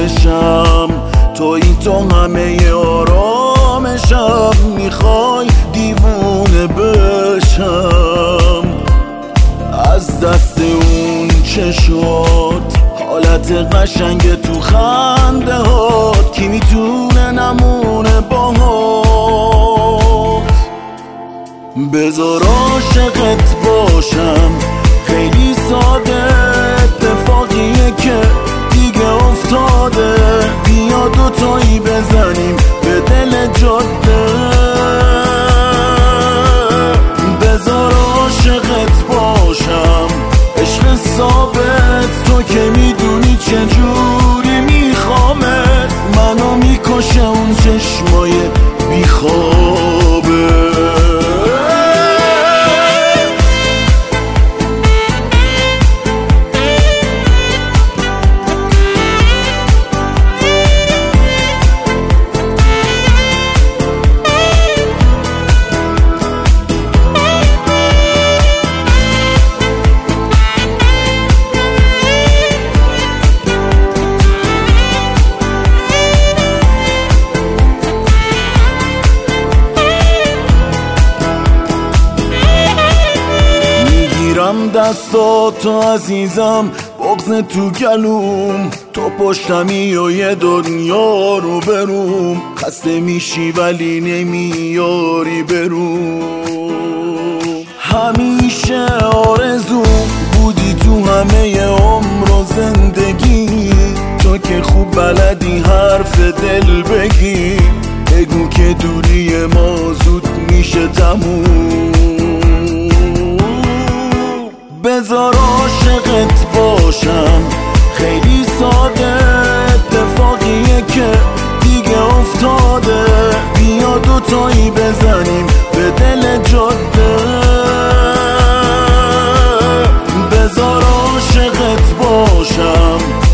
بشم، تو همه آرامشم، میخوای دیوونه بشم. از دست اون چشات، حالت قشنگ تو خنده هات، کی میتونه نمونه باهات. بذار عاشقت باشم، خیلی ساده، اتفاقیه که دیگه افتاده. بیا دوتایی بزنیم به دل جاده. بذار عاشقت باشم، عشق ثابت، تو که میدونی چجوری میخوامت. منو میکشه اون چشمای بیخوابه. دستاتو عزیزم، بغض تو گلوم، تو پشتمی و یه دنیا رو بروم. خسته میشی ولی نمیاری بروم. همیشه آرزوم بودی تو همه عمر و زندگی. تو که خوب بلدی حرف دل بگی، بگو که دوری ما زود میشه تموم. بذار عاشقت باشم، خیلی ساده، اتفاقیه که دیگه افتاده. بیا دوتایی بزنیم به دل جاده. بذار عاشقت باشم،